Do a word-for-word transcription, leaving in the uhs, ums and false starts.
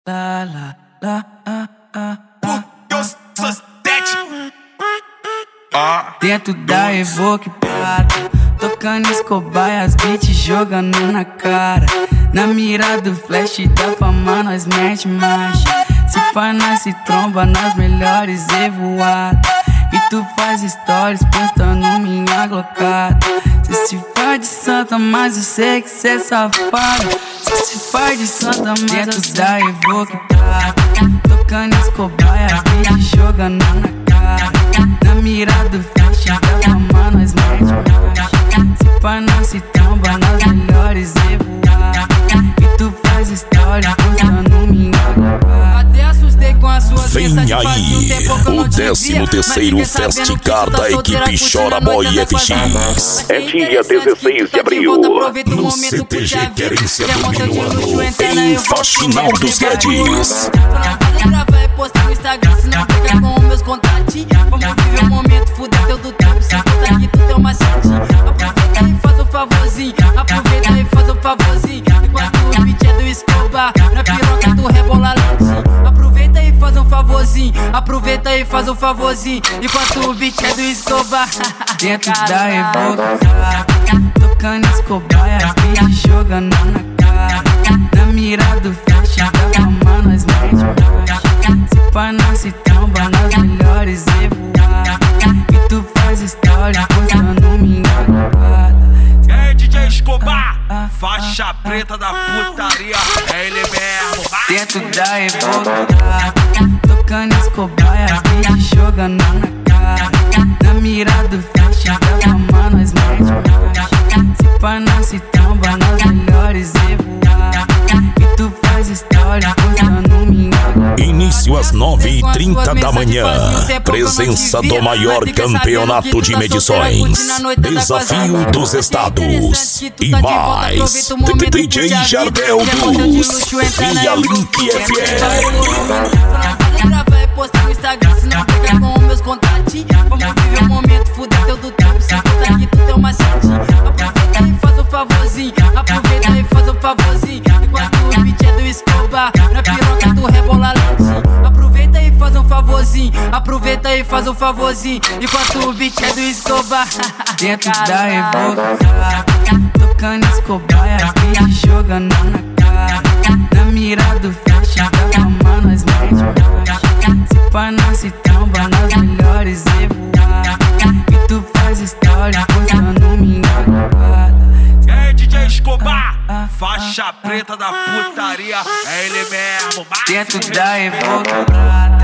lá, lá, lá, ah, ah, ah, ah. Dentro da Evoque Prata, tocando Escobar e as beats jogando na cara. Na mira do flash da fama nós mete marcha. Se pá nós se tromba nas melhores evoadas. E tu faz stories postando minha glocada. Cê se faz de santa, mas eu sei que cê é safado. Cê se faz de santa, mas dentro da Evoque Prata, tocando Escobar e as beats jogando na cara. Na mira do flash da fama nós mete marcha. Se pá nós se tromba nas melhores evoadas. E tu faz stories postando minha glocada. Até assustei com a sua Vem aí, o décimo terceiro Festicar da equipe Chora Boy F X. É dia dezesseis de abril, no C T G Querência do Minuano, em Faxinal dos Guedes. Gravar e postar no Instagram, se não pegar com meus contatinhos. Vamos viver o momento, fuder teu do tempo. Se conta aqui, tu tem uma setinha. Aproveita e faz um favorzinho. Aproveita e faz um favorzinho. Enquanto o beat é do Escobar, na piroca tu rebola lentinho. Aproveita e faz um favorzinho. Aproveita e faz um favorzinho. Enquanto o beat é do Escobar. Dentro da Evoque Prata, tocando Escobar e as beats jogando na cara. Na mira do flash da fama nós mete marcha. Se pá nós se tromba nas melhores evoadas. E tu faz stories postando minha glocada. É D J Escobar, faixa preta da putaria, é ele mesmo. Dentro da Evoque Prata, tocando Escobar e as beats jogando na cara. Na mira do flash da fama nós mete marcha. Se pá nós se tromba nas melhores evoadas. E tu faz stories postando minha glocada. Início às nove e trinta da manhã. Presença do maior campeonato de medições. Desafio dos estados. E mais, D J Jardel dos Via Link F M. Gravar e postar no Instagram, se não pegar com meus contatinhos. Vamos viver o momento, fuder teu do tempo. Se conta aqui, tu tem uma setinha. Aproveita e faz um favorzinho. Aproveita e faz um favorzinho. Enquanto o beat é do Escobar, na piroca tu rebola lentinho. Aproveita e faz um favorzinho. Aproveita e faz um favorzinho. Enquanto o beat é do Escobar. Dentro da Evoque Prata, tocando Escobar e as beats jogando na cara. Na mira do flash da fama nós mete marcha. Se pá nós se tromba nas melhores evoadas. E tu faz stories postando minha glocada. É D J Escobar, faixa preta da putaria, é ele mesmo. Dentro da Evoque Prata,